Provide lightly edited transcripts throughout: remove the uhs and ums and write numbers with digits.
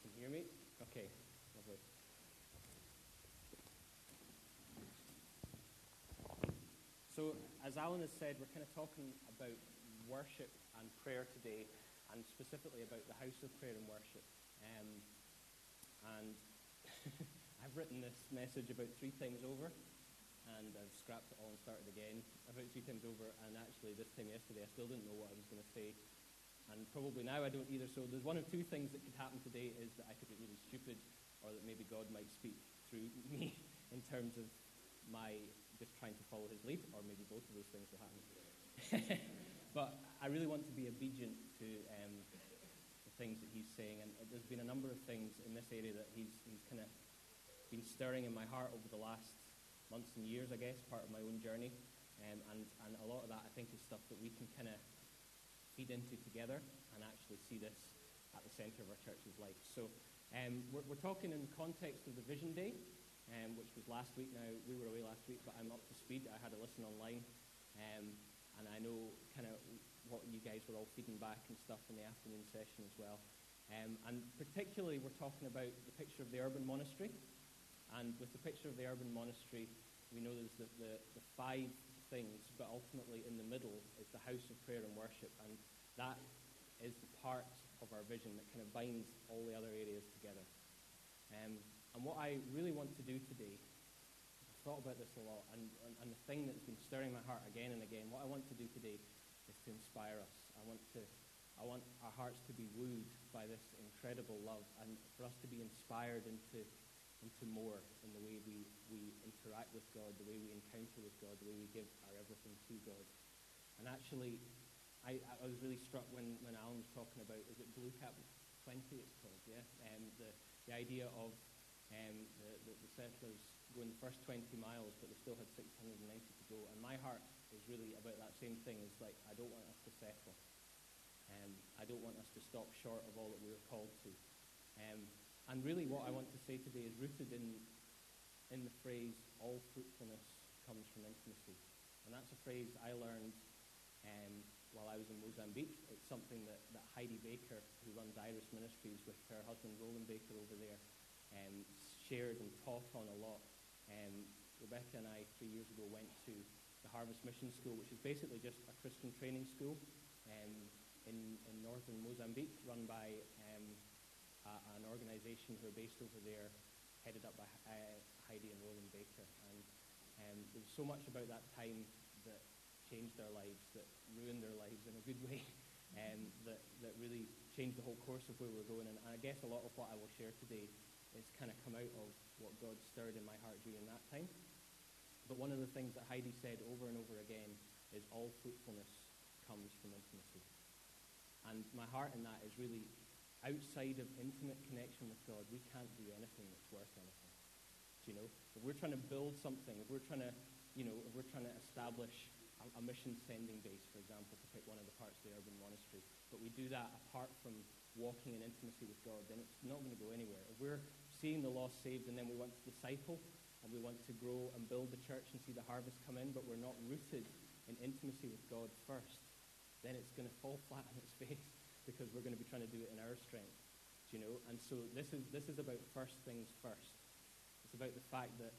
can hear me? Okay, lovely. So, as Alan has said, we're kind of talking about worship and prayer today, and specifically about the house of prayer and worship. And I've written this message about 3 times over, and I've scrapped it all and started again about 3 times over, and actually this time yesterday I still didn't know what I was going to say, and probably now I don't either. So there's one of 2 things that could happen today, is that I could be really stupid, or that maybe God might speak through me in terms of my just trying to follow his lead, or maybe both of those things will happen. But I really want to be obedient to the things that he's saying, and there's been a number of things in this area that he's kind of been stirring in my heart over the last months and years, I guess, part of my own journey, and a lot of that I think is stuff that we can kind of feed into together and actually see this at the centre of our church's life. So we're talking in the context of the Vision Day, which was last week. Now, we were away last week, but I'm up to speed. I had a listen online, and I know kind of what you guys were all feeding back and stuff in the afternoon session as well. And particularly, we're talking about the picture of the urban monastery. And with the picture of the urban monastery, we know there's the 5 things, but ultimately in the middle is the house of prayer and worship. And that is the part of our vision that kind of binds all the other areas together. And what I really want to do today, I've thought about this a lot, and the thing that's been stirring my heart again and again, what I want to do today is to inspire us. I want our hearts to be wooed by this incredible love, and for us to be inspired into more in the way we interact with God, the way we encounter with God, the way we give our everything to God. And actually, I was really struck when Alan was talking about, is it Blue Cap 20 it's called, yeah? The idea of the settlers going the first 20 miles, but they still had 690 to go. And my heart is really about that same thing. It's like, I don't want us to settle. I don't want us to stop short of all that we were called to. And really what I want to say today is rooted in the phrase, all fruitfulness comes from intimacy. And that's a phrase I learned while I was in Mozambique. It's something that Heidi Baker, who runs Iris Ministries with her husband Roland Baker over there, shared and taught on a lot. Rebecca and I 3 years ago went to the Harvest Mission School, which is basically just a Christian training school in northern Mozambique, run by an organisation who are based over there, headed up by Heidi and Roland Baker. And there was so much about that time that changed their lives, that ruined their lives in a good way, that really changed the whole course of where we're going. And I guess a lot of what I will share today is kind of come out of what God stirred in my heart during that time. But one of the things that Heidi said over and over again is all fruitfulness comes from intimacy. And my heart in that is really, outside of intimate connection with God, we can't do anything that's worth anything. Do you know? If we're trying to build something, if we're trying to, if we're trying to establish a mission sending base, for example, to pick one of the parts of the urban monastery, but we do that apart from walking in intimacy with God, then it's not going to go anywhere. If we're seeing the lost saved and then we want to disciple and we want to grow and build the church and see the harvest come in, but we're not rooted in intimacy with God first, then it's going to fall flat on its face, because we're going to be trying to do it in our strength, do you know? And so this is about first things first. It's about the fact that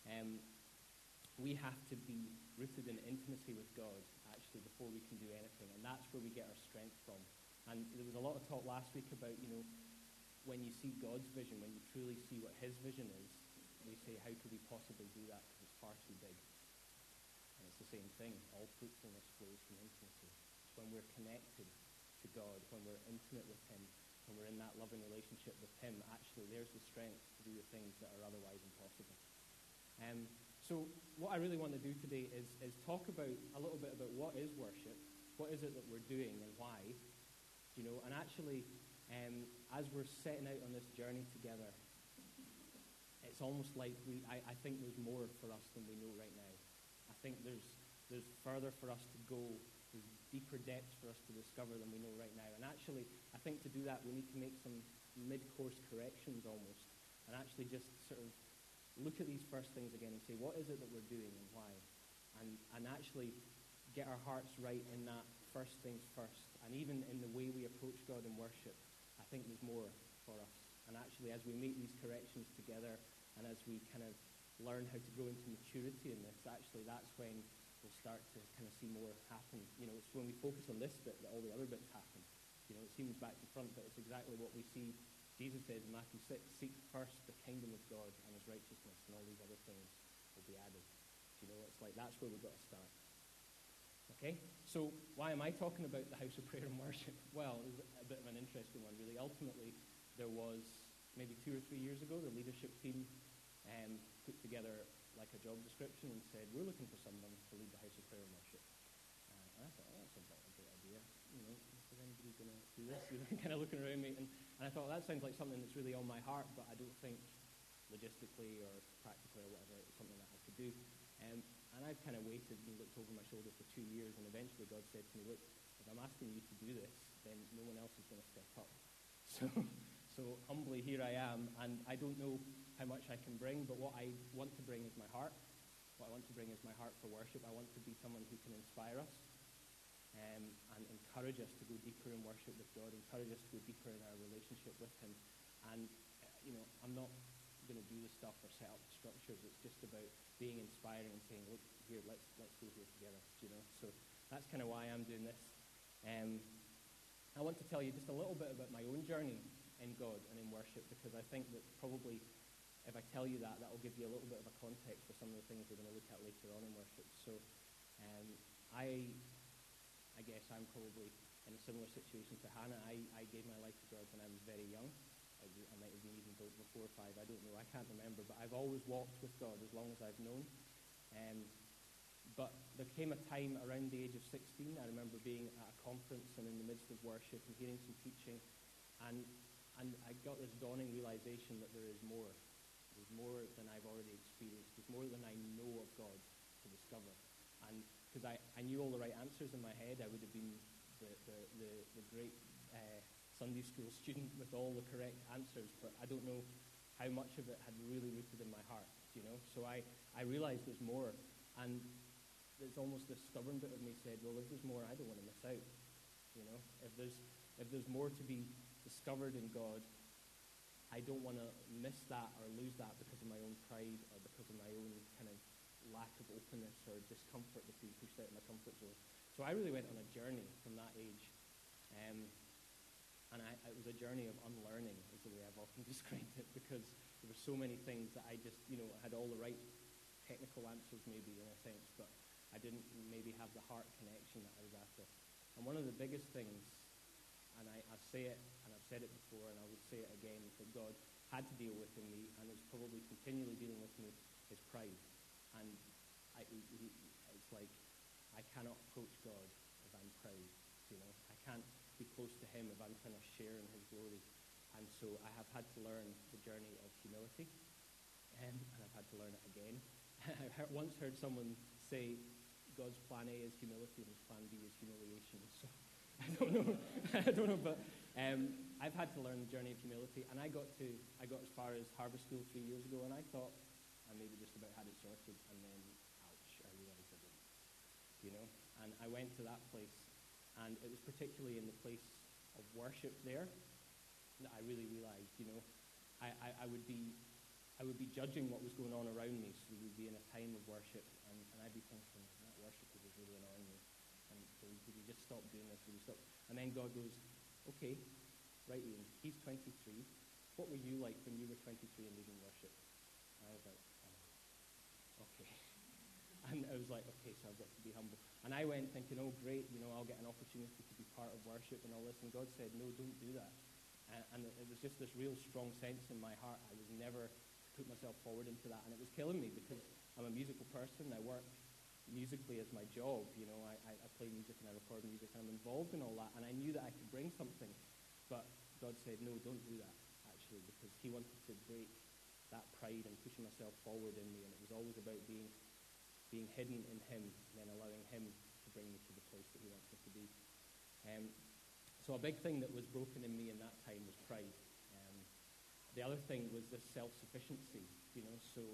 we have to be rooted in intimacy with God, actually, before we can do anything. And that's where we get our strength from. And there was a lot of talk last week about, when you see God's vision, when you truly see what his vision is, we say, how could we possibly do that? Because it's far too big. And it's the same thing. All fruitfulness flows from intimacy. It's when we're connected to God, when we're intimate with him, when we're in that loving relationship with him, actually there's the strength to do the things that are otherwise impossible. So what I really want to do today is talk about a little bit about what is worship, what is it that we're doing and why, and actually as we're setting out on this journey together, it's almost like I think there's more for us than we know right now. I think there's further for us to go. There's deeper depths for us to discover than we know right now. And actually, I think to do that, we need to make some mid-course corrections almost, and actually just sort of look at these first things again and say, what is it that we're doing and why? And actually get our hearts right in that first things first. And even in the way we approach God in worship, I think there's more for us And actually, as we make these corrections together and as we kind of learn how to grow into maturity in this, actually that's when we'll start to kind of see more happen. It's when we focus on this bit that all the other bits happen. It seems back to front, but it's exactly what we see. Jesus says in Matthew 6, seek first the kingdom of God and his righteousness, and all these other things will be added. It's like that's where we've got to start. Okay, so why am I talking about the house of prayer and worship? Well, it was a bit of an interesting one, really. Ultimately, there was maybe 2 or 3 years ago, the leadership team put together like a job description and said, we're looking for someone to lead the house of prayer and worship. And I thought, that sounds like a great idea. Is anybody going to do this? Kind of looking around me. And I thought, that sounds like something that's really on my heart, but I don't think logistically or practically or whatever it's something that I could do. And I've kind of waited and looked over my shoulder for 2 years, and eventually God said to me, look, if I'm asking you to do this, then no one else is going to step up. So humbly, here I am, and I don't know how much I can bring, but what I want to bring is my heart. What I want to bring is my heart for worship. I want to be someone who can inspire us and encourage us to go deeper in worship with God, encourage us to go deeper in our relationship with him. And, I'm not going to do the stuff or set up the structures. It's just about being inspiring and saying, look, here, let's go here together, So that's kind of why I'm doing this. I want to tell you just a little bit about my own journey in God and in worship, because I think that probably if I tell you that will give you a little bit of a context for some of the things we're going to look at later on in worship. So I guess I'm probably in a similar situation to Hannah. I gave my life to God when I was very young. I might have been even before 5, I don't know, I can't remember, but I've always walked with God as long as I've known. But there came a time around the age of 16, I remember being at a conference and in the midst of worship and hearing some teaching, and I got this dawning realization that there is more. There's more than I've already experienced. There's more than I know of God to discover. And because I knew all the right answers in my head, I would have been the great Sunday school student with all the correct answers, but I don't know how much of it had really rooted in my heart, So I realized there's more, and there's almost this stubborn bit of me said, well, if there's more, I don't want to miss out, If there's more to be discovered in God, I don't want to miss that or lose that because of my own pride or because of my own kind of lack of openness or discomfort with being pushed out of my comfort zone. So I really went on a journey from that age. And it was a journey of unlearning, is the way I've often described it, because there were so many things that I just, had all the right technical answers maybe in a sense, but I didn't maybe have the heart connection that I was after. And one of the biggest things, and I say it, and I've said it before, and I would say it again, that God had to deal with in me, and is probably continually dealing with me, is pride. And it's like, I cannot approach God if I'm proud, I can't be close to him if I'm trying to share in his glory. And so I have had to learn the journey of humility, and I've had to learn it again. I once heard someone say God's plan A is humility and his plan B is humiliation. So I don't know, but I've had to learn the journey of humility, and I got as far as Harvest School 3 years ago, and I thought I maybe just about had it sorted, and then, ouch, I realized I didn't, And I went to that place. And it was particularly in the place of worship there that I really realized, I would be judging what was going on around me. So we would be in a time of worship, and I'd be thinking, that worship was really annoying me. And would you just stop doing this? Would you stop? And then God goes, okay, right, Ian, he's 23. What were you like when you were 23 and leading worship? And I was like, oh, okay. And I was like, okay, so I've got to be humble. And I went thinking, oh, great, I'll get an opportunity to be part of worship and all this. And God said, no, don't do that. And it was just this real strong sense in my heart. I was never to put myself forward into that. And it was killing me because I'm a musical person. I work musically as my job. I play music and I record music and I'm involved in all that. And I knew that I could bring something. But God said, no, don't do that, actually, because he wanted to break that pride and pushing myself forward in me. And it was always about being hidden in him and then allowing him to bring me to the place that he wants me to be. So a big thing that was broken in me in that time was pride. The other thing was this self-sufficiency, So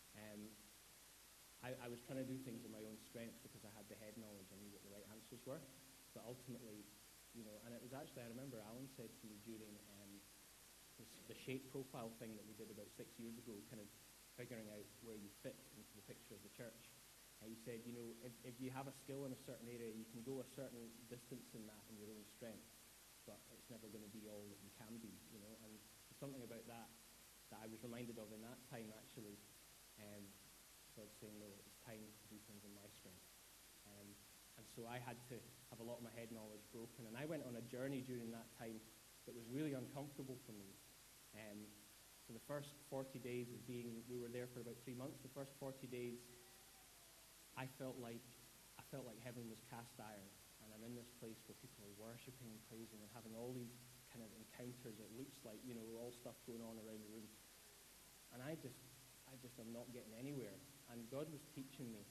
I was trying to do things in my own strength because I had the head knowledge. I knew what the right answers were. But ultimately, and it was actually, I remember Alan said to me during the shape profile thing that we did about 6 years ago, kind of figuring out where you fit into the picture of the church. He said, if you have a skill in a certain area, you can go a certain distance in that in your own strength, but it's never going to be all that you can be, and there's something about that I was reminded of in that time, actually. God saying, no, it's time to do things in my strength. And so I had to have a lot of my head knowledge broken, and I went on a journey during that time that was really uncomfortable for me. For the first 40 days of we were there for about 3 months. The first 40 days, I felt like heaven was cast iron, and I'm in this place where people are worshiping and praising and having all these kind of encounters. It looks like, all stuff going on around the room, and I just am not getting anywhere. And God was teaching me.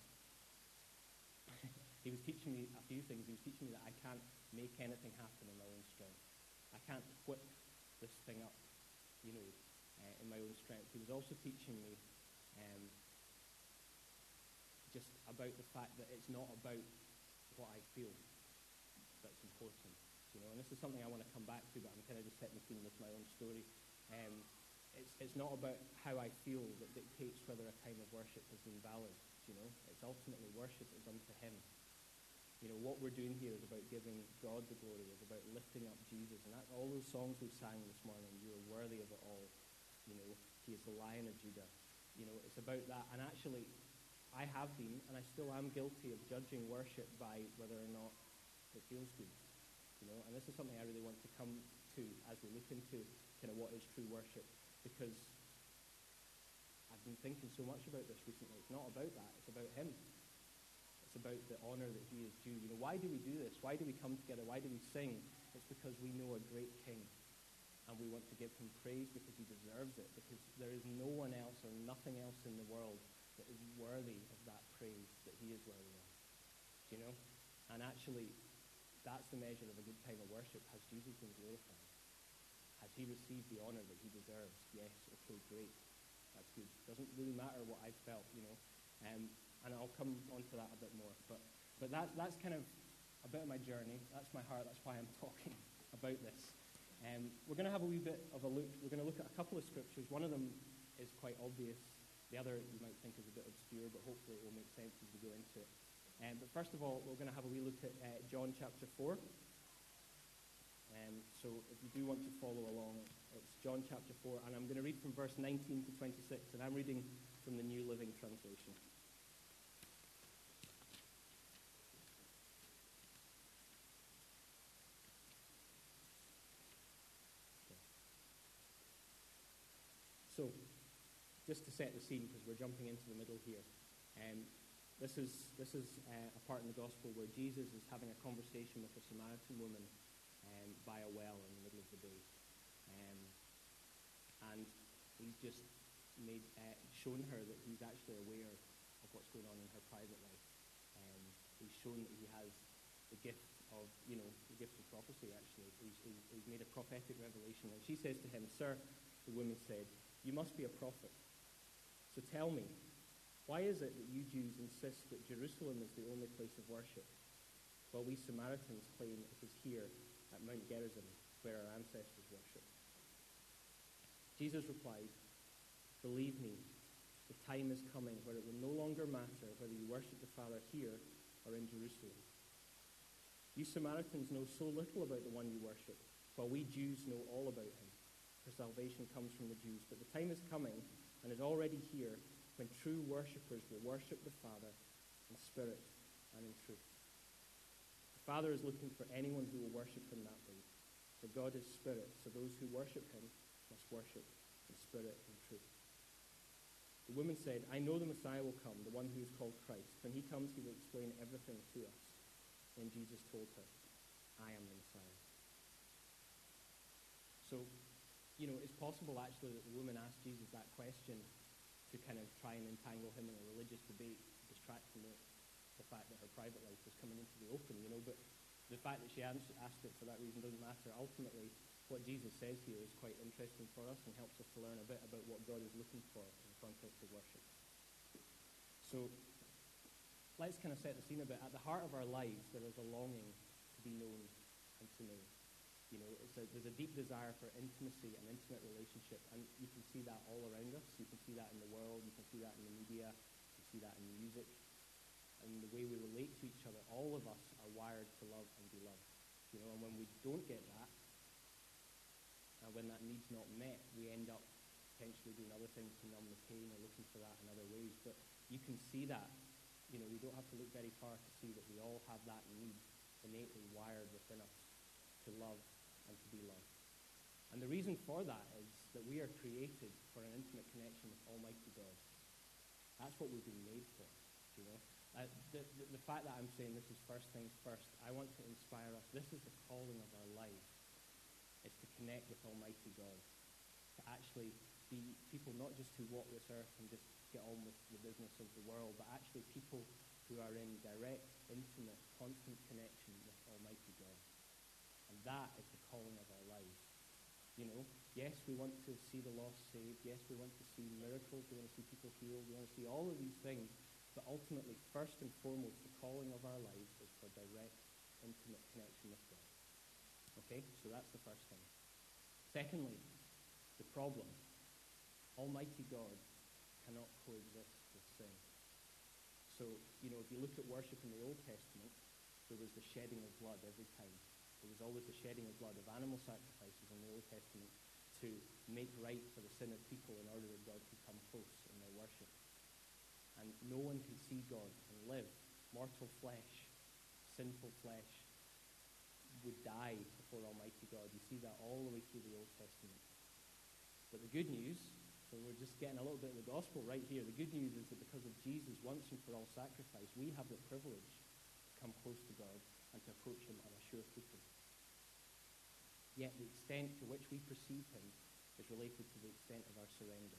He was teaching me a few things. He was teaching me that I can't make anything happen in my own strength. I can't whip this thing up, in my own strength. He was also teaching me just about the fact that it's not about what I feel that's important, And this is something I want to come back to, but I'm kind of just setting the scene with my own story. It's not about how I feel that dictates whether a time of worship has been valid, It's ultimately worship is unto Him. What we're doing here is about giving God the glory, is about lifting up Jesus. And all those songs we sang this morning, you are worthy of it all. He is the Lion of Judah. It's about that. And actually, I have been, and I still am guilty of judging worship by whether or not it feels good. And this is something I really want to come to as we look into kind of what is true worship, because I've been thinking so much about this recently. It's not about that. It's about Him. It's about the honor that He is due. Why do we do this? Why do we come together? Why do we sing? It's because we know a great King, and we want to give Him praise because He deserves it, because there is no one else or nothing else in the world that is worthy of that praise that He is worthy of. And actually, that's the measure of a good time of worship. Has Jesus been glorified? Has He received the honor that He deserves? Yes, okay, great. That's good. Doesn't really matter what I've felt, and I'll come on to that a bit more. But that's kind of a bit of my journey. That's my heart. That's why I'm talking about this. We're going to have a wee bit of a look. We're going to look at a couple of scriptures. One of them is quite obvious. The other you might think is a bit obscure, but hopefully it will make sense as we go into it. But first of all, we're going to have a wee look at John chapter 4. So if you do want to follow along, it's John chapter 4, and I'm going to read from verse 19 to 26, and I'm reading from the New Living Translation. So, just to set the scene, because we're jumping into the middle here, this is a part in the gospel where Jesus is having a conversation with a Samaritan woman by a well in the middle of the day, and he's just shown her that he's actually aware of what's going on in her private life. He's shown that he has the gift of prophecy. Actually, he's made a prophetic revelation, and she says to him, "Sir," the woman said, "you must be a prophet. So tell me, why is it that you Jews insist that Jerusalem is the only place of worship, while we Samaritans claim it is here at Mount Gerizim where our ancestors worshipped?" Jesus replied, "Believe me, the time is coming where it will no longer matter whether you worship the Father here or in Jerusalem. You Samaritans know so little about the one you worship, while we Jews know all about him. For salvation comes from the Jews. But the time is coming, and is already here, when true worshippers will worship the Father in spirit and in truth. The Father is looking for anyone who will worship him that way. For God is spirit, so those who worship him must worship in spirit and truth." The woman said, "I know the Messiah will come, the one who is called Christ. When he comes, he will explain everything to us." Then Jesus told her, "I am the Messiah." So, it's possible actually that the woman asked Jesus that question to kind of try and entangle him in a religious debate, to distract from the fact that her private life was coming into the open, but the fact that she asked it for that reason doesn't matter. Ultimately, what Jesus says here is quite interesting for us and helps us to learn a bit about what God is looking for in the context of worship. So, let's kind of set the scene a bit. At the heart of our lives, there is a longing to be known and to know. There's a deep desire for intimacy and intimate relationship, and you can see that all around us. You can see that in the world, you can see that in the media, you can see that in music, and the way we relate to each other. All of us are wired to love and be loved, and when we don't get that, and when that need's not met, we end up potentially doing other things to numb the pain or looking for that in other ways. But you can see that, we don't have to look very far to see that we all have that need innately wired within us to love and to be loved. And the reason for that is that we are created for an intimate connection with Almighty God. That's what we've been made for, The fact that I'm saying this is first things first, I want to inspire us. This is the calling of our life, is to connect with Almighty God, to actually be people not just who walk this earth and just get on with the business of the world, but actually people who are in direct, intimate, constant connection with Almighty God. And that is the calling of our lives. Yes, we want to see the lost saved. Yes, we want to see miracles. We want to see people healed. We want to see all of these things. But ultimately, first and foremost, the calling of our lives is for direct, intimate connection with God. Okay? So that's the first thing. Secondly, the problem. Almighty God cannot coexist with sin. So, if you look at worship in the Old Testament, there was the shedding of blood every time. There was always the shedding of blood of animal sacrifices in the Old Testament to make right for the sin of people in order that God could come close in their worship. And no one can see God and live. Mortal flesh, sinful flesh, would die before Almighty God. You see that all the way through the Old Testament. But the good news, so we're just getting a little bit of the gospel right here. The good news is that because of Jesus' once and for all sacrifice, we have the privilege to come close to God and to approach him on a sure footing. Yet the extent to which we perceive him is related to the extent of our surrender.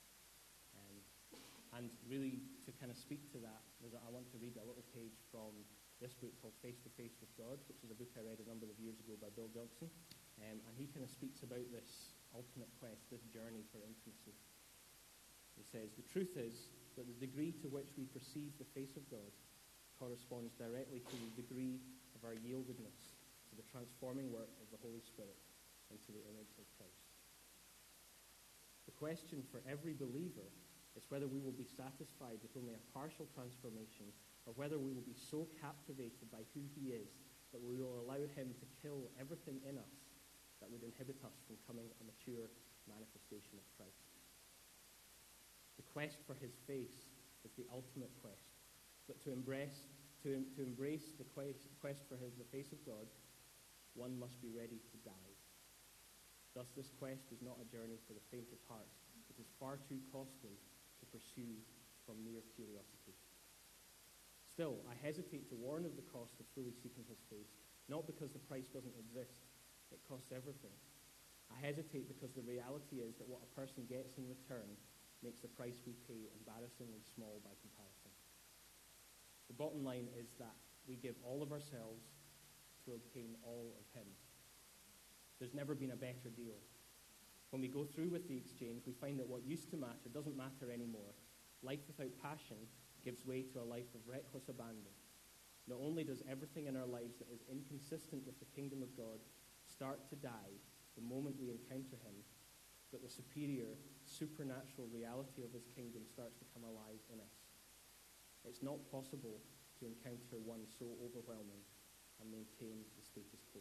And really, to kind of speak to that, I want to read a little page from this book called Face to Face with God, which is a book I read a number of years ago by Bill Johnson. And he kind of speaks about this ultimate quest, this journey for intimacy. He says, the truth is that the degree to which we perceive the face of God corresponds directly to the degree of our yieldedness to the transforming work of the Holy Spirit into the image of Christ. The question for every believer is whether we will be satisfied with only a partial transformation, or whether we will be so captivated by who he is that we will allow him to kill everything in us that would inhibit us from coming a mature manifestation of Christ. The quest for his face is the ultimate quest, but to embrace the quest for the face of God, one must be ready to die. Thus, this quest is not a journey for the faint of heart. It is far too costly to pursue from mere curiosity. Still, I hesitate to warn of the cost of fully seeking his face, not because the price doesn't exist. It costs everything. I hesitate because the reality is that what a person gets in return makes the price we pay embarrassingly small by comparison. The bottom line is that we give all of ourselves to obtain all of him. There's never been a better deal. When we go through with the exchange, we find that what used to matter doesn't matter anymore. Life without passion gives way to a life of reckless abandon. Not only does everything in our lives that is inconsistent with the kingdom of God start to die the moment we encounter him, but the superior, supernatural reality of his kingdom starts to come alive in us. It's not possible to encounter one so overwhelming and maintain the status quo.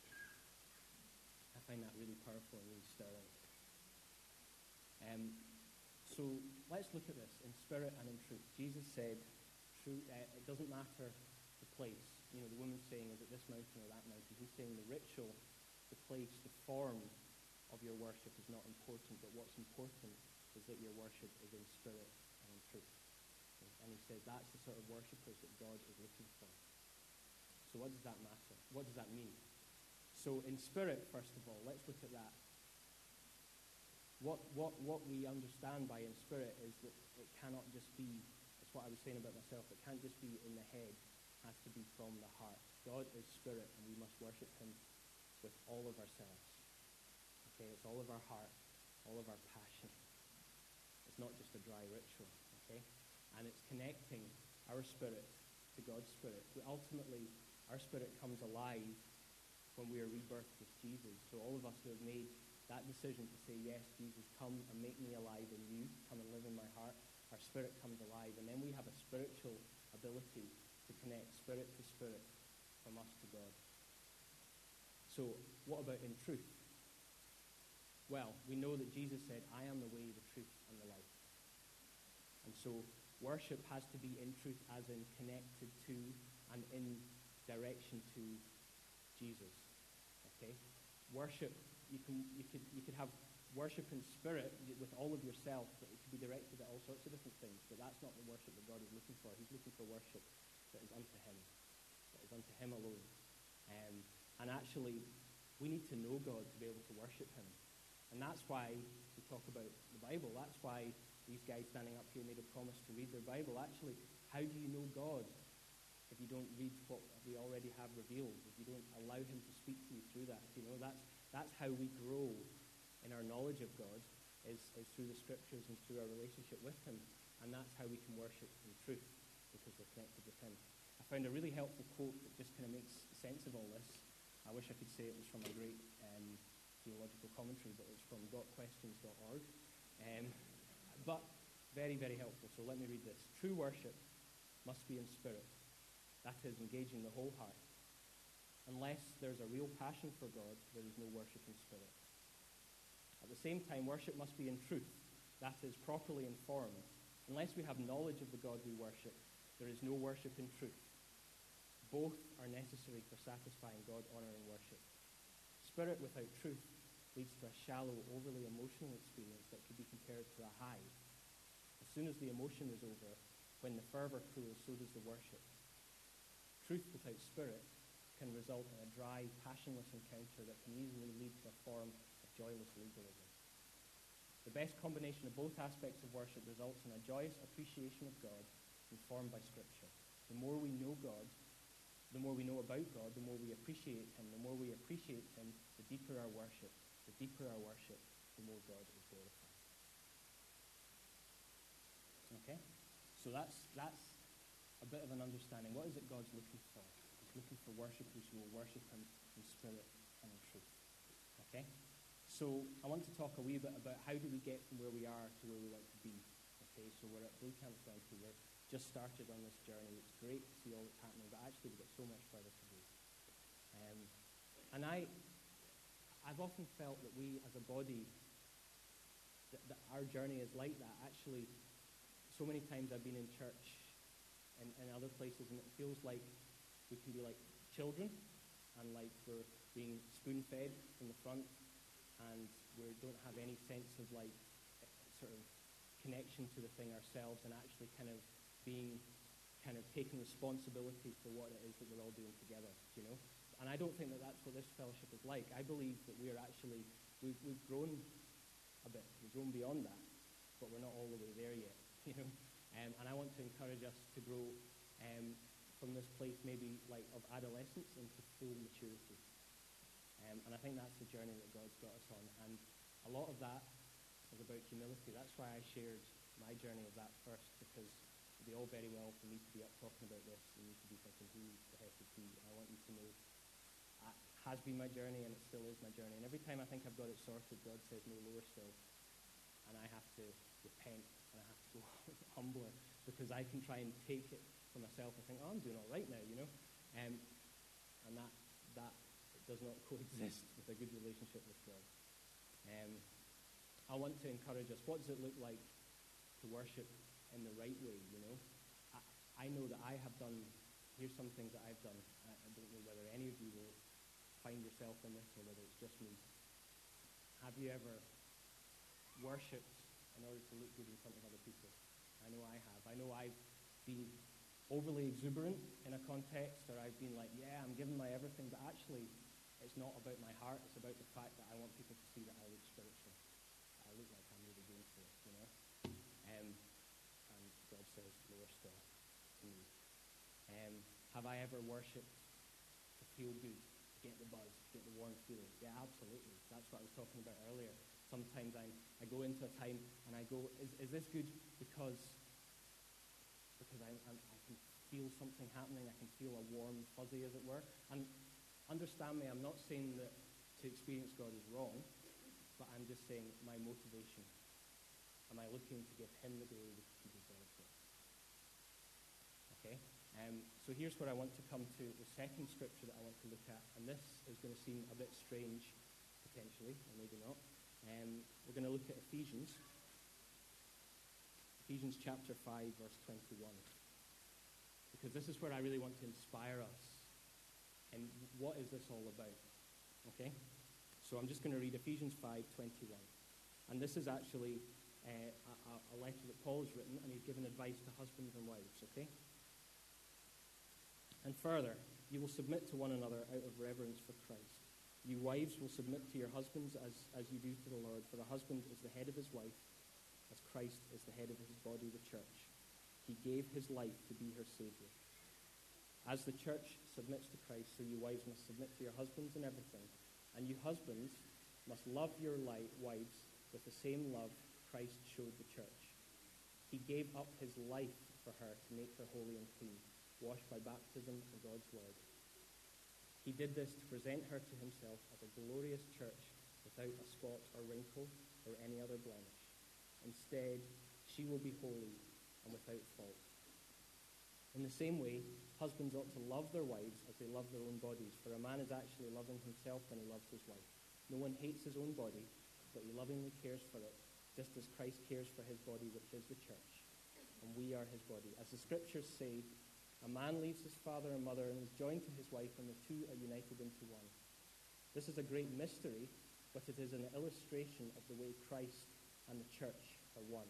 I find that really powerful and really stirring. So let's look at this in spirit and in truth. Jesus said, it doesn't matter the place. The woman's saying, is it this mountain or that mountain? He's saying the ritual, the place, the form of your worship is not important, but what's important is that your worship is in spirit and in truth. And he says that's the sort of worshippers that God is looking for. So what does that matter? What does that mean? So in spirit, first of all, let's look at that. What we understand by in spirit is that it cannot just be, it's what I was saying about myself, it can't just be in the head, it has to be from the heart. God is spirit, and we must worship him with all of ourselves. Okay, it's all of our heart, all of our passion. It's not just a dry ritual, okay? And it's connecting our spirit to God's spirit. Ultimately, our spirit comes alive when we are birth with Jesus. So all of us who have made that decision to say, yes, Jesus, come and make me alive in you, come and live in my heart, our spirit comes alive. And then we have a spiritual ability to connect spirit to spirit from us to God. So what about in truth? Well, we know that Jesus said, I am the way, the truth, and the life. And so worship has to be in truth, as in connected to and in direction to Jesus. Okay? Worship, you could have worship in spirit with all of yourself, but it could be directed at all sorts of different things. But that's not the worship that God is looking for. He's looking for worship that is unto him, that is unto him alone. And actually, we need to know God to be able to worship him. And that's why we talk about the Bible. That's why these guys standing up here made a promise to read their Bible. Actually, how do you know God if you don't read what we already have revealed, if you don't allow him to speak to you through that? You know, that's how we grow in our knowledge of God, is through the scriptures and through our relationship with him. And that's how we can worship in truth, because we're connected with him. I found a really helpful quote that just kind of makes sense of all this. I wish I could say it was from a great theological commentary, but it's from gotquestions.org. But very, very helpful. So let me read this. True worship must be in spirit. That is, engaging the whole heart. Unless there's a real passion for God, there is no worship in spirit. At the same time, worship must be in truth. That is, properly informed. Unless we have knowledge of the God we worship, there is no worship in truth. Both are necessary for satisfying God-honoring worship. Spirit without truth leads to a shallow, overly emotional experience that could be compared to a high. As soon as the emotion is over, when the fervor cools, so does the worship. Truth without spirit can result in a dry, passionless encounter that can easily lead to a form of joyless legalism. The best combination of both aspects of worship results in a joyous appreciation of God informed by Scripture. The more we know God, the more we know about God, the more we appreciate him. The more we appreciate him, the deeper our worship. The deeper our worship, the more God is glorified. Okay? So that's a bit of an understanding. What is it God's looking for? He's looking for worshippers who will worship him in spirit and in truth. Okay? So I want to talk a wee bit about how do we get from where we are to where we want to be. Okay, so we're at Blue Camp 20. We're just started on this journey. It's great to see all that's happening, but actually we've got so much further to do. And I've often felt that we as a body, that our journey is like that. Actually, so many times I've been in church and other places, and it feels like we can be like children, and like we're being spoon-fed from the front, and we don't have any sense of like sort of connection to the thing ourselves, and actually kind of taking responsibility for what it is that we're all doing together, you know? And I don't think that that's what this fellowship is like. I believe that we've grown a bit. We've grown beyond that, but we're not all the way there yet, you know? And I want to encourage us to grow from this place maybe like of adolescence into full maturity. And I think that's the journey that God's got us on. And a lot of that is about humility. That's why I shared my journey of that first, because it'd be all very well for me to be up talking about this and you to be thinking, who the heck is he? I want you to know it has been my journey and it still is my journey. And every time I think I've got it sorted, God says, no, lower still. And I have to repent and I have to go humbler, because I can try and take it for myself and think, oh, I'm doing all right now, you know? And that does not coexist with a good relationship with God. I want to encourage us. What does it look like to worship in the right way, you know? I know that I have done, here's some things that I've done. I don't know whether any of you will find yourself in this or whether it's just me. Have you ever worshipped in order to look good in front of other people? I know I have. I know I've been overly exuberant in a context, or I've been like, yeah, I'm giving my everything, but actually it's not about my heart. It's about the fact that I want people to see that I look spiritual. I look like I'm really going for it, you know? And God says, lower still to me. Have I ever worshipped to feel good, to get the buzz, to get the warm feeling? Yeah, absolutely. That's what I was talking about earlier. Sometimes I go into a time and I go, is this good because I can feel something happening, I can feel a warm fuzzy, as it were. And understand me, I'm not saying that to experience God is wrong, but I'm just saying my motivation. Am I looking to give him the glory because he deserves it? Okay? So here's where I want to come to the second scripture that I want to look at, and this is going to seem a bit strange, potentially, or maybe not. We're going to look at Ephesians chapter 5, verse 21, because this is where I really want to inspire us. And what is this all about? Okay? So I'm just going to read Ephesians 5:21. And this is actually a letter that Paul has written, and he's given advice to husbands and wives, okay? And further, you will submit to one another out of reverence for Christ. You wives will submit to your husbands as you do to the Lord, for the husband is the head of his wife, as Christ is the head of his body, the church. He gave his life to be her Savior. As the church submits to Christ, so you wives must submit to your husbands in everything. And you husbands must love your wives with the same love Christ showed the church. He gave up his life for her to make her holy and clean, washed by baptism in God's word. He did this to present her to himself as a glorious church without a spot or wrinkle or any other blemish. Instead, she will be holy and without fault. In the same way, husbands ought to love their wives as they love their own bodies, for a man is actually loving himself when he loves his wife. No one hates his own body, but he lovingly cares for it, just as Christ cares for his body, which is the church, and we are his body. As the scriptures say, a man leaves his father and mother and is joined to his wife, and the two are united into one. This is a great mystery, but it is an illustration of the way Christ and the church are one.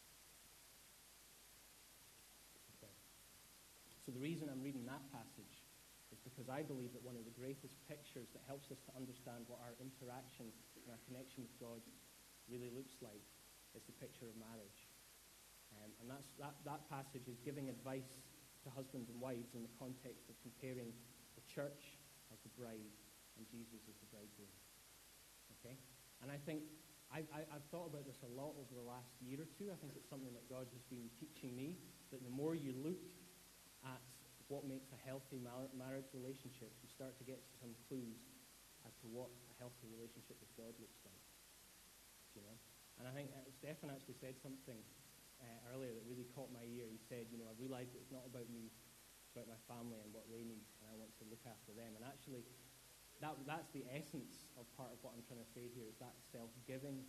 So the reason I'm reading that passage is because I believe that one of the greatest pictures that helps us to understand what our interaction and our connection with God really looks like is the picture of marriage. And that passage is giving advice to husbands and wives in the context of comparing the church as the bride and Jesus as the bridegroom. Okay? And I think I've thought about this a lot over the last year or two. I think it's something that God has been teaching me, that the more you look at what makes a healthy marriage relationship, you start to get some clues as to what a healthy relationship with God looks like. You know? And I think Stefan actually said something earlier that really caught my ear. He said, I realized that it's not about me, it's about my family and what they need, and I want to look after them. And actually, that's the essence of part of what I'm trying to say here, is that self-giving,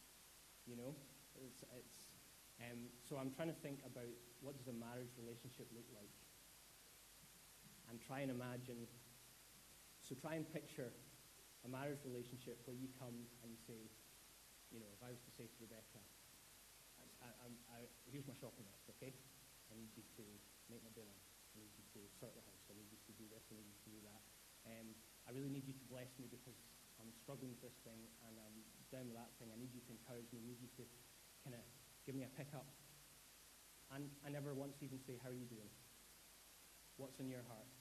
so I'm trying to think about what does a marriage relationship look like? And try and picture a marriage relationship where you come and you say, if I was to say to Rebecca, here's my shopping list, okay? I need you to make my dinner. I need you to sort the house. I need you to do this. I need you to do that. I really need you to bless me because I'm struggling with this thing and I'm down with that thing. I need you to encourage me. I need you to kind of give me a pick-up. And I never once even say, how are you doing? What's in your heart?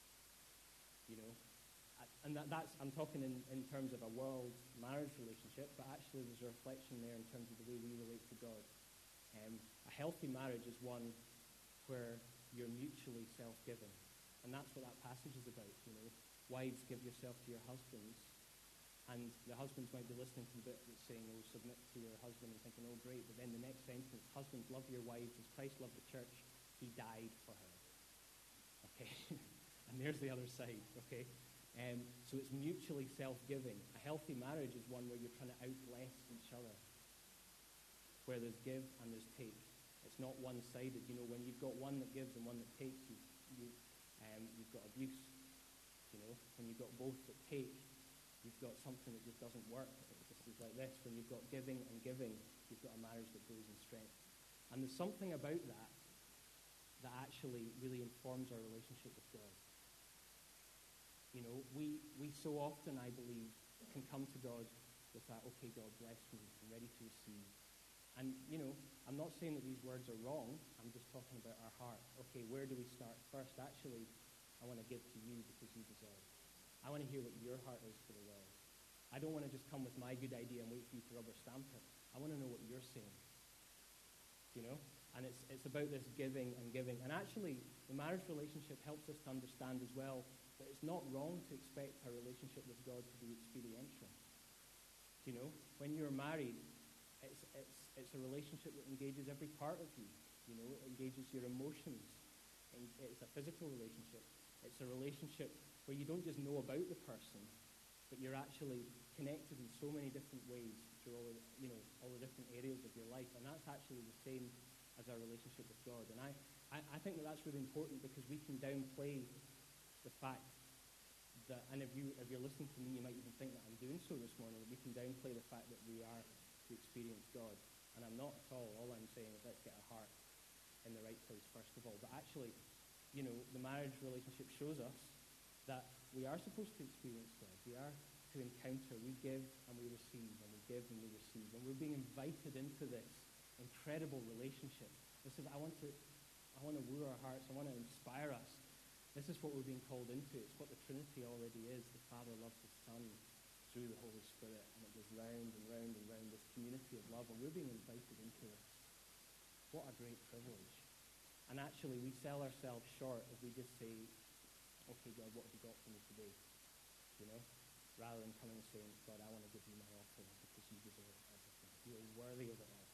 And that's, I'm talking in terms of a world marriage relationship, but actually there's a reflection there in terms of the way we relate to God. A healthy marriage is one where you're mutually self-giving. And that's what that passage is about, Wives, give yourself to your husbands. And the husbands might be listening to the bit that's saying, submit to your husband, and thinking, great. But then the next sentence, husbands, love your wives as Christ loved the church. He died for her. Okay? And there's the other side, okay? So it's mutually self-giving. A healthy marriage is one where you're trying to outbless each other, where there's give and there's take. It's not one-sided. When you've got one that gives and one that takes, you've got abuse. When you've got both that take, you've got something that just doesn't work. It just is like this. When you've got giving and giving, you've got a marriage that grows in strength. And there's something about that actually really informs our relationship with God. We so often, I believe, can come to God with that, okay, God, bless me, I'm ready to receive. And, I'm not saying that these words are wrong, I'm just talking about our heart. Okay, where do we start first? Actually, I want to give to you because you deserve. I want to hear what your heart is for the world. I don't want to just come with my good idea and wait for you to rubber stamp it. I want to know what you're saying. And it's about this giving and giving. And actually, the marriage relationship helps us to understand as well But it's not wrong to expect our relationship with God to be experiential. You know, when you're married, it's a relationship that engages every part of you. You know, it engages your emotions. And it's a physical relationship. It's a relationship where you don't just know about the person, but you're actually connected in so many different ways through all the different areas of your life. And that's actually the same as our relationship with God. And I think that that's really important, because we can downplay the fact that, and if you're listening to me, you might even think that I'm doing so this morning, that we can downplay the fact that we are to experience God. And I'm not at all. All I'm saying is let's get our heart in the right place first of all. But actually, you know, the marriage relationship shows us that we are supposed to experience God. We are to encounter. We give and we receive, and we give and we receive. And we're being invited into this incredible relationship. This is, I want to woo our hearts. I want to inspire us. This is what we're being called into. It's what the Trinity already is. The Father loves the Son through the Holy Spirit, and it goes round and round and round, this community of love, and we're being invited into this. What a great privilege. And actually, we sell ourselves short if we just say, okay, God, what have you got for me today? You know? Rather than coming and saying, God, I want to give you my offering because you deserve everything. You're worthy of it all.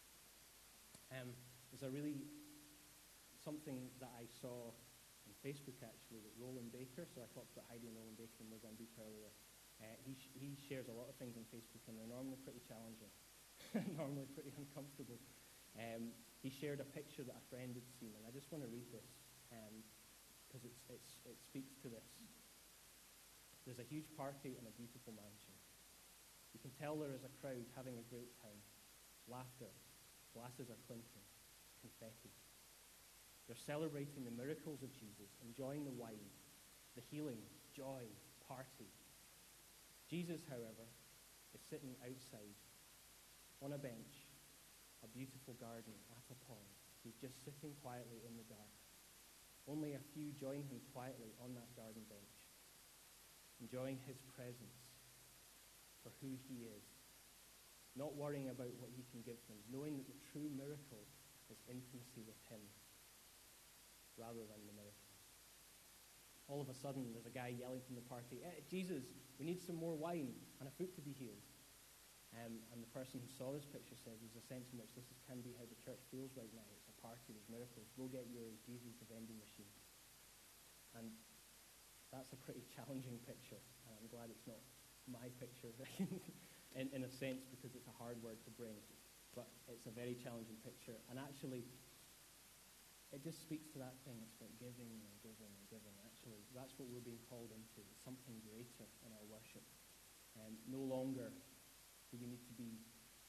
There's something that I saw on Facebook, actually, that Roland Baker, so I talked about Heidi and Roland Baker in Mozambique earlier. He shares a lot of things on Facebook, and they're normally pretty challenging, normally pretty uncomfortable. He shared a picture that a friend had seen, and I just want to read this because it speaks to this. There's a huge party in a beautiful mansion. You can tell there is a crowd having a great time. Laughter, glasses are clinking, confetti. They're celebrating the miracles of Jesus, enjoying the wine, the healing, joy, party. Jesus, however, is sitting outside on a bench, a beautiful garden at a pond. He's just sitting quietly in the dark. Only a few join him quietly on that garden bench, enjoying his presence for who he is, not worrying about what he can give them, knowing that the true miracle is intimacy with him rather than the miracle. All of a sudden, there's a guy yelling from the party, Jesus, we need some more wine and a foot to be healed. And the person who saw this picture says there's a sense in which this can be how the church feels right now. It's a party, there's miracles. Go get yours, Jesus the vending machine. And that's a pretty challenging picture. And I'm glad it's not my picture in a sense, because it's a hard word to bring. But it's a very challenging picture. And actually, it just speaks to that thing. It's about giving and giving and giving. Actually, that's what we're being called into. It's something greater in our worship. And no longer do we need to be,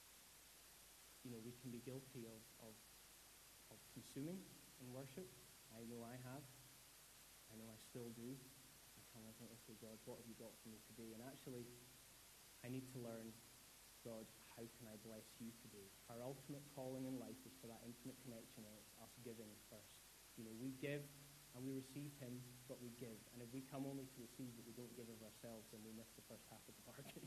we can be guilty of consuming in worship. I know I have. I know I still do. I come and think, okay, God, what have you got for me today? And actually, I need to learn, God, how can I bless you today? Our ultimate calling in life is for that intimate connection, and it's us giving first. We give and we receive him, but we give. And if we come only to receive but we don't give of ourselves, then we miss the first half of the bargain.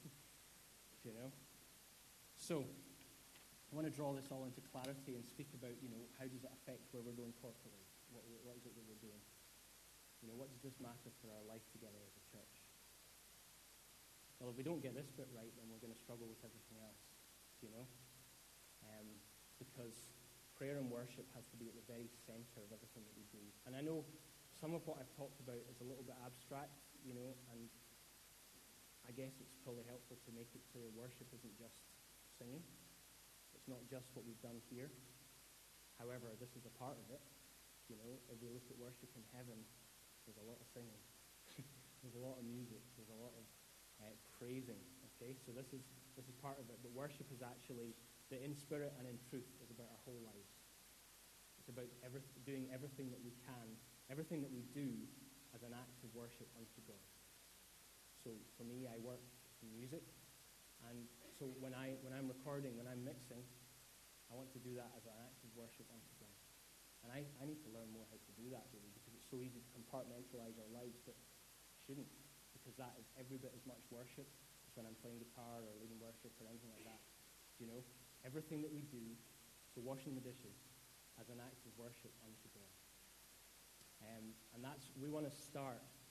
So, I want to draw this all into clarity and speak about, how does it affect where we're going corporately? What is it that we're doing? What does this matter for our life together as a church? Well, if we don't get this bit right, then we're going to struggle with everything else, because prayer and worship has to be at the very center of everything that we do. And I know some of what I've talked about is a little bit abstract, and I guess it's probably helpful to make it clear worship isn't just singing. It's not just what we've done here. However, this is a part of it. If we look at worship in heaven, there's a lot of singing. There's a lot of music. There's a lot of praising. Okay, so this is part of it. But worship is actually, the in spirit and in truth, is about our whole lives. It's about doing everything that we can, everything that we do as an act of worship unto God. So for me, I work in music, and so when I'm recording, when I'm mixing, I want to do that as an act of worship unto God. And I need to learn more how to do that, really, because it's so easy to compartmentalize our lives, but shouldn't, because that is every bit as much worship as when I'm playing guitar or leading worship or anything like that. Everything that we do, so washing the dishes, as an act of worship unto God. And we want to start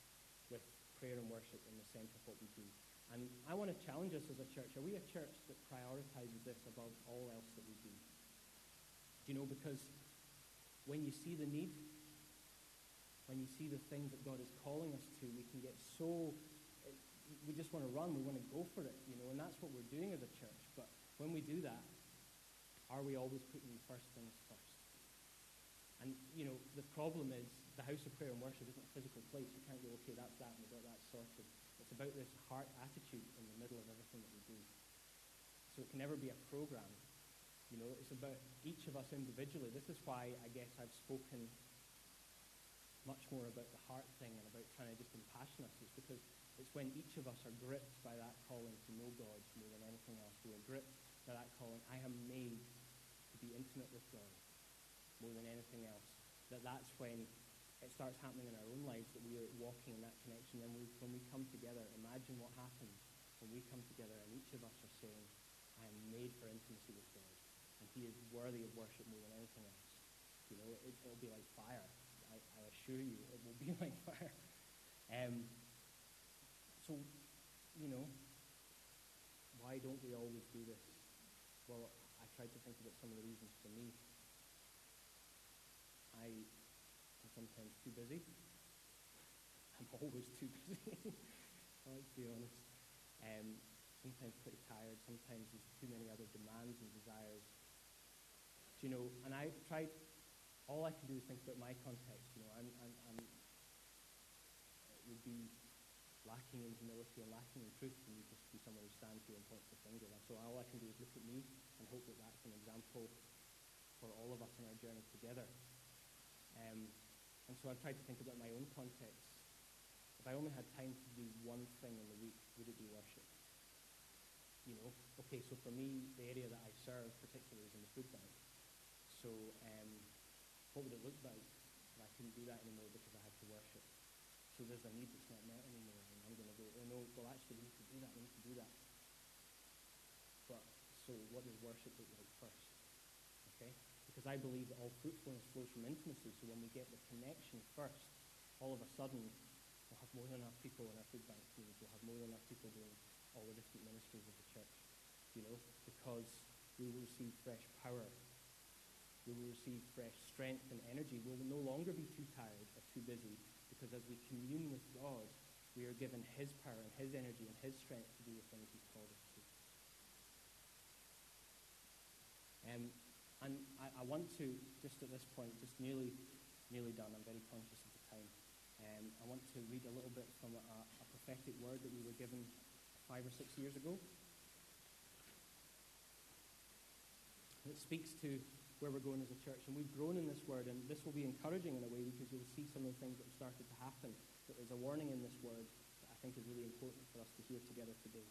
with prayer and worship in the centre of what we do. And I want to challenge us as a church. Are we a church that prioritizes this above all else that we do? Do you know, because when you see the need, when you see the things that God is calling us to, we can get so, we just want to run, we want to go for it, you know, and that's what we're doing as a church. But when we do that, are we always putting first things first? And, you know, the problem is the house of prayer and worship isn't a physical place. You can't go, okay, that's that, and we've got that sorted. It's about this heart attitude in the middle of everything that we do. So it can never be a program. You know, it's about each of us individually. This is why I guess I've spoken much more about the heart thing and about trying to just impassion us. It's because it's when each of us are gripped by that calling to know God more than anything else. We're gripped by that calling. I am made to be intimate with God more than anything else. That's when it starts happening in our own lives, that we are walking in that connection. Then when we come together, imagine what happens when we come together and each of us are saying, I am made for intimacy with God, and he is worthy of worship more than anything else. You know, it'll be like fire. I assure you, it will be like fire. So, you know, why don't we always do this? Well, I tried to think about some of the reasons for me. I am sometimes too busy. I'm always too busy. Let's be honest. Sometimes pretty tired. Sometimes there's too many other demands and desires. Do you know? And I've tried. All I can do is think about my context. You know, it would be lacking in humility and lacking in truth for me just to be someone who stands here and points the finger. And so all I can do is look at me and hope that that's an example for all of us in our journey together. And so I've tried to think about my own context. If I only had time to do one thing in the week, would it be worship? You know, okay, so for me, the area that I serve particularly is in the food bank. So what would it look like if I couldn't do that anymore because I had to worship? So there's a need that's not met anymore, and I'm going to go, oh no, well actually we need to do that. But, so what does worship look like first? Okay? Because I believe that all fruitfulness flows from intimacy, so when we get the connection first, all of a sudden, we'll have more than enough people in our food bank teams, we'll have more than enough people doing all the different ministries of the church, you know, because we will receive fresh power, we will receive fresh strength and energy. We will no longer be too tired or too busy, because as we commune with God, we are given his power and his energy and his strength to do the things he's called us to. And I want to, just at this point, just nearly done, I'm very conscious of the time. I want to read a little bit from a prophetic word that we were given 5 or 6 years ago. It speaks to where we're going as a church, and we've grown in this word, and this will be encouraging in a way because you'll see some of the things that have started to happen. But there's a warning in this word that I think is really important for us to hear together today.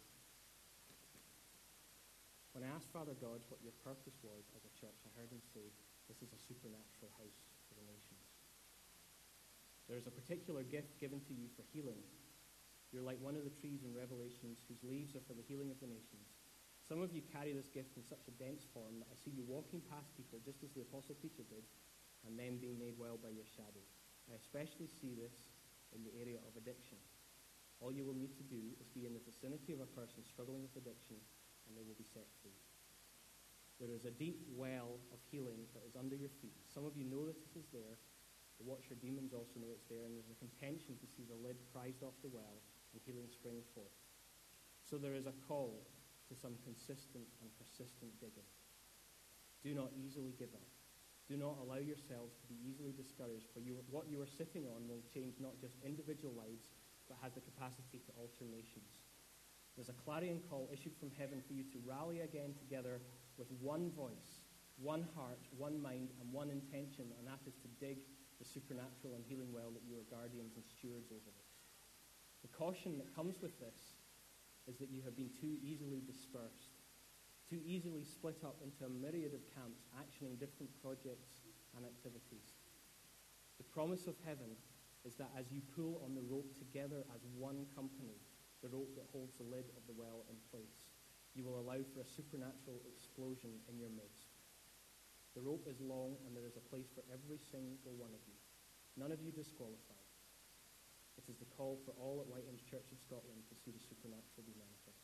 When I asked Father God what your purpose was as a church, I heard him say, this is a supernatural house for the nations. There is a particular gift given to you for healing. You're like one of the trees in Revelations whose leaves are for the healing of the nations. Some of you carry this gift in such a dense form that I see you walking past people just as the Apostle Peter did, and them being made well by your shadow. I especially see this in the area of addiction. All you will need to do is be in the vicinity of a person struggling with addiction, and they will be set free. There is a deep well of healing that is under your feet. Some of you know that it is there. The Watcher demons also know it's there, and there's a contention to see the lid prized off the well and healing spring forth. So there is a call to some consistent and persistent digging. Do not easily give up. Do not allow yourselves to be easily discouraged, for what you are sitting on will change not just individual lives, but has the capacity to alter nations. There's a clarion call issued from heaven for you to rally again together with one voice, one heart, one mind, and one intention, and that is to dig the supernatural and healing well that you are guardians and stewards over it. The caution that comes with this is that you have been too easily dispersed, too easily split up into a myriad of camps, actioning different projects and activities. The promise of heaven is that as you pull on the rope together as one company, the rope that holds the lid of the well in place, you will allow for a supernatural explosion in your midst. The rope is long, and there is a place for every single one of you. None of you disqualified. It is the call for all at Whiteham's Church of Scotland to see the supernatural be manifest.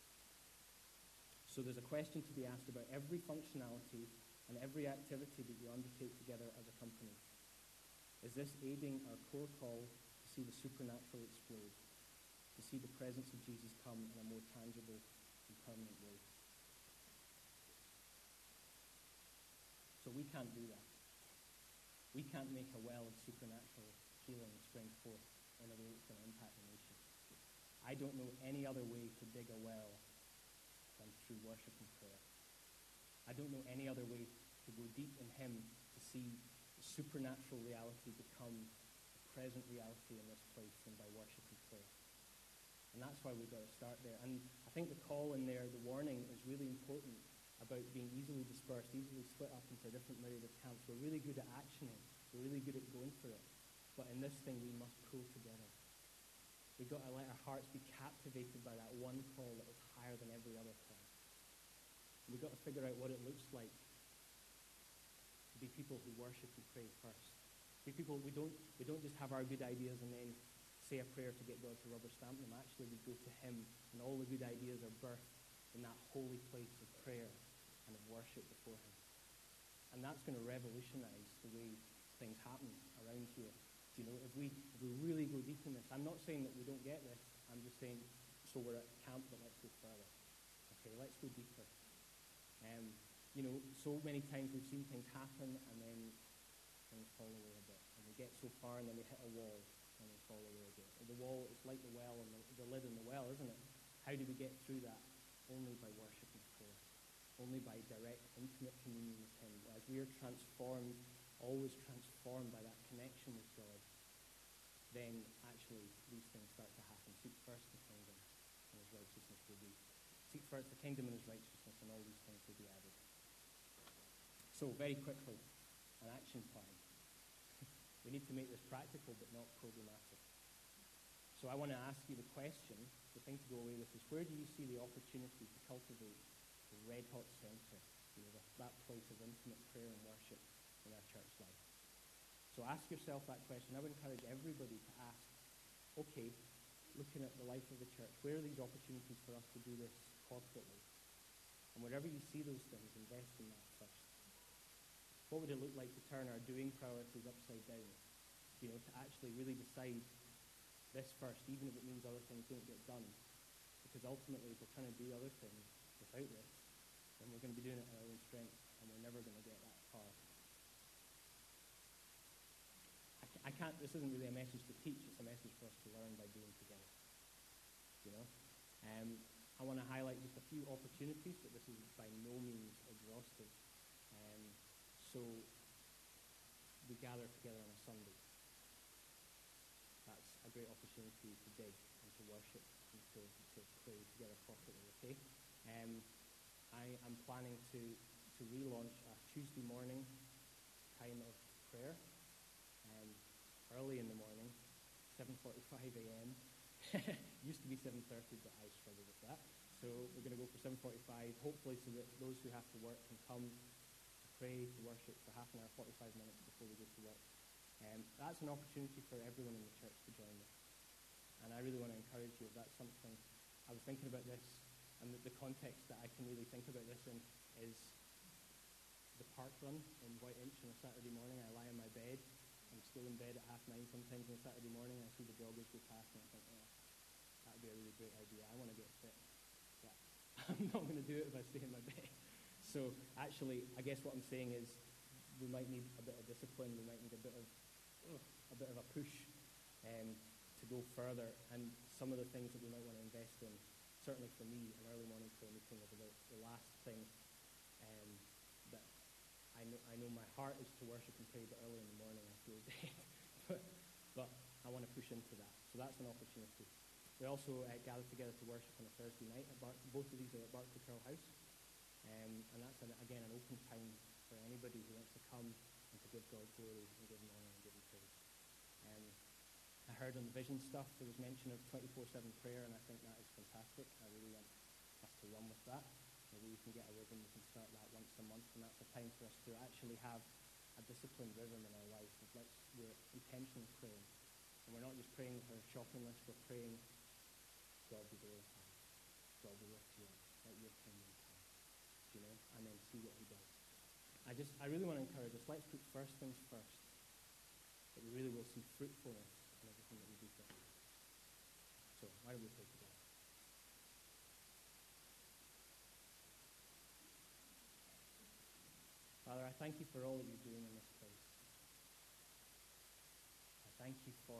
So there's a question to be asked about every functionality and every activity that you undertake together as a company. Is this aiding our core call to see the supernatural explode, to see the presence of Jesus come in a more tangible and permanent way? So we can't do that. We can't make a well of supernatural healing spring forth in a way that's going to impact the nation. I don't know any other way to dig a well than through worship and prayer. I don't know any other way to go deep in Him to see the supernatural reality become a present reality in this place than by worship and prayer. And that's why we've got to start there. And I think the call in there, the warning, is really important about being easily dispersed, easily split up into a different myriad of camps. We're really good at actioning. We're really good at going for it. But in this thing, we must pull together. We've got to let our hearts be captivated by that one call that is higher than every other call. We've got to figure out what it looks like to be people who worship and pray first. Be people, we don't just have our good ideas and then say a prayer to get God to rubber stamp them. Actually, we go to Him, and all the good ideas are birthed in that holy place of prayer and of worship before Him. And that's going to revolutionize the way things happen around here. You know, if we really go deep in this, I'm not saying that we don't get this. I'm just saying, so we're at camp, but let's go further. Okay, let's go deeper. You know, so many times we've seen things happen and then things fall away a bit. And we get so far and then we hit a wall and we fall away again. And the wall, it's like the well and the lid in the well, isn't it? How do we get through that? Only by worship and prayer. Only by direct, intimate communion with Him. As we are transformed, always transformed by that connection with God, then actually these things start to happen. Seek first the kingdom, and His righteousness will be. Seek first the kingdom and His righteousness, and all these things will be added. So, very quickly, an action plan. We need to make this practical but not programmatic. So I want to ask you the question, the thing to go away with is, where do you see the opportunity to cultivate the red-hot center, you know, that place of intimate prayer and worship in our church life? So ask yourself that question. I would encourage everybody to ask, okay, looking at the life of the church, where are these opportunities for us to do this corporately? And wherever you see those things, invest in that first. What would it look like to turn our doing priorities upside down? You know, to actually really decide this first, even if it means other things don't get done. Because ultimately, if we're trying to do other things without this, then we're going to be doing it in our own strength, and we're never going to get that far. I can't, this isn't really a message to teach, it's a message for us to learn by doing together. You know? I want to highlight just a few opportunities, but this is by no means exhaustive. So we gather together on a Sunday. That's a great opportunity to dig and to worship and to pray together corporately, okay? I am planning to relaunch a Tuesday morning time of prayer, early in the morning, 7:45 a.m. Used to be 7:30, but I struggle with that. So we're going to go for 7:45, hopefully so that those who have to work can come to pray, to worship for half an hour, 45 minutes before we go to work. That's an opportunity for everyone in the church to join with. And I really want to encourage you, if that's something, I was thinking about this, and the context that I can really think about this in is the park run in Whiteinch on a Saturday morning. I lie in my bed. I'm still in bed at 9:30 sometimes on a Saturday morning. I see the joggers go past and I think, oh, that would be a really great idea. I want to get fit. But I'm not going to do it if I stay in my bed. So actually, I guess what I'm saying is we might need a bit of discipline. We might need a bit of a push to go further. And some of the things that we might want to invest in, certainly for me, an early morning prayer meeting is about the last thing that I know my heart is to worship and pray, but early in the morning I feel dead. but I want to push into that. So that's an opportunity. We also gather together to worship on a Thursday night. Both of these are at Barclay Curl House. And that's, again, an open time for anybody who wants to come and to give God glory and give Him honor and give Him praise. I heard on the vision stuff there was mention of 24/7 prayer, and I think that is fantastic. I really want us to run with that. Maybe we can get a rhythm, we can start that once a month, and that's a time for us to actually have a disciplined rhythm in our life. We're intentionally praying. And we're not just praying with our shopping list, we're praying, God be glorified. God, we lift you up. Let your kingdom come. Do you know? And then see what he does. I really want to encourage us. Let's put first things first. That we really will see fruitfulness in everything that we do for him. So, why don't we pray together? Father, I thank you for all that you're doing in this place. I thank you for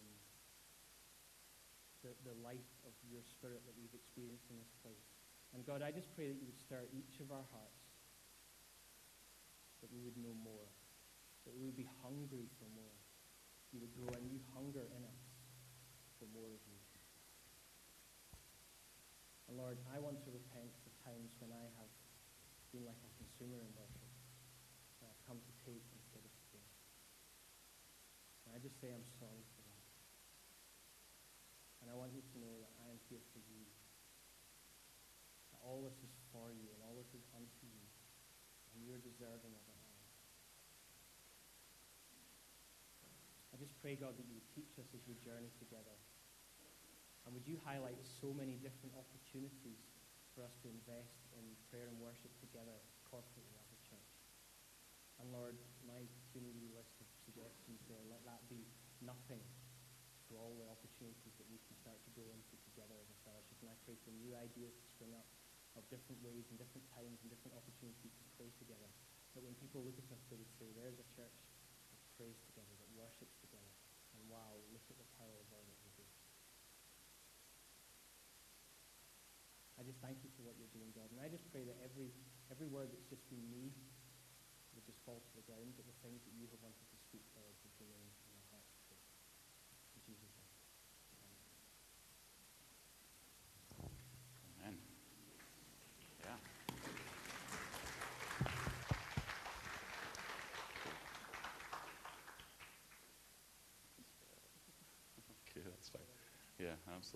the life of your Spirit that we've experienced in this place. And God, I just pray that you would stir each of our hearts, that we would know more, that we would be hungry for more. You would grow a new hunger in us for more of you. And Lord, I want to repent for times when I have been like a consumer in worship, when I've come to take instead of to give. And I just say I'm sorry for that. And I want you to know that I am here for you. That all this is for you and all this is unto you. And you're deserving of it all. I just pray, God, that you would teach us as we journey together. And would you highlight so many different opportunities for us to invest in prayer and worship together corporately as a church. And Lord, my puny list of suggestions there, let that be nothing to all the opportunities that we can start to grow into together as a fellowship. And I pray for new ideas to spring up of different ways and different times and different opportunities to pray together. That when people look at us, they would say, there's a church that prays together, that worships together. And wow, look at the power of all that we do. I just thank you for what you're doing, God. And I just pray that every word that's just been me would just fall to the ground, that the things that you have wanted to speak, Lord, would remain in our hearts too. In Jesus' name. Amen. Yeah. Okay, that's fine. Yeah, absolutely.